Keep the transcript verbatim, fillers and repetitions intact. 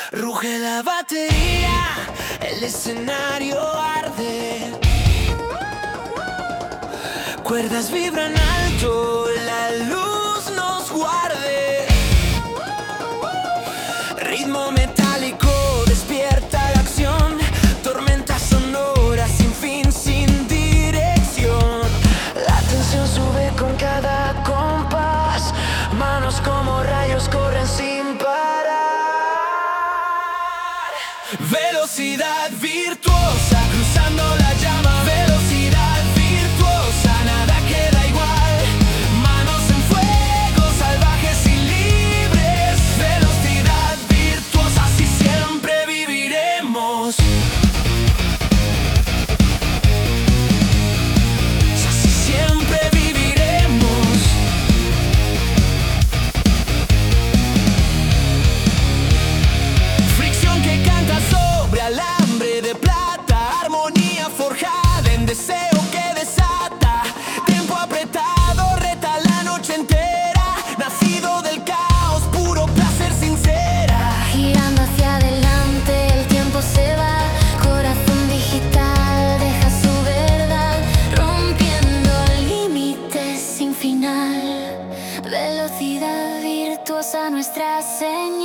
Ruge la batería, el escenario arde. Cuerdas vibran alto, la luz nos guarde. Ritmo metálico despierta la acción. Tormenta sonora sin fin, sin dirección. La tensión sube con cada compás. Manos como rayos corren sin parar. Velocidad virtuosa, cruzando la llama. Velocidad virtuosa, nada queda igual. Manos en fuego, salvajes y libres. Velocidad virtuosa, así siempre viviremos. Así siempre viviremos. Fricción que canta sobre alambre de plata. Armonía forjada en deseo que desata. Tiempo apretado, reta la noche entera. Nacido del caos, puro placer sincera. Girando hacia adelante, el tiempo se va. Corazón digital, deja su verdad. Rompiendo límites sin final. Velocidad virtuosa, nuestra señal.